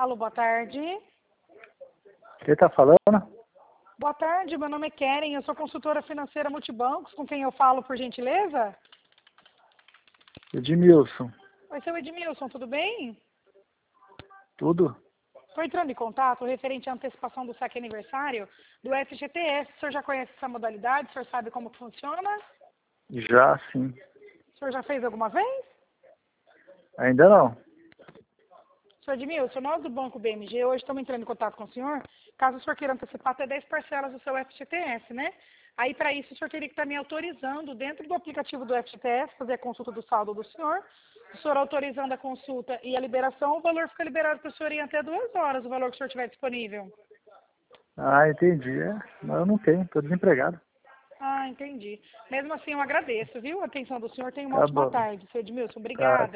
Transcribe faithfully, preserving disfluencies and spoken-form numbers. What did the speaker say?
Alô, boa tarde. Quem tá falando? Boa tarde, meu nome é Keren, eu sou consultora financeira Multibancos, com quem eu falo, por gentileza? Edmilson. Oi, seu Edmilson, tudo bem? Tudo? Estou entrando em contato referente à antecipação do saque aniversário do F G T S. O senhor já conhece essa modalidade? O senhor sabe como que funciona? Já, sim. O senhor já fez alguma vez? Ainda não. Senhor Edmilson, nós do Banco B M G hoje estamos entrando em contato com o senhor, caso o senhor queira antecipar até dez parcelas do seu F G T S, né? Aí, para isso, o senhor teria que estar me autorizando, dentro do aplicativo do F G T S, fazer a consulta do saldo do senhor. O senhor autorizando a consulta e a liberação, o valor fica liberado para o senhor em até duas horas, o valor que o senhor tiver disponível. Ah, entendi. É, mas eu não tenho, tô desempregado. Ah, entendi. Mesmo assim, eu agradeço, viu? A atenção do senhor. Tenha uma Tá ótima bom. tarde, seu Edmilson. Tá. Obrigada.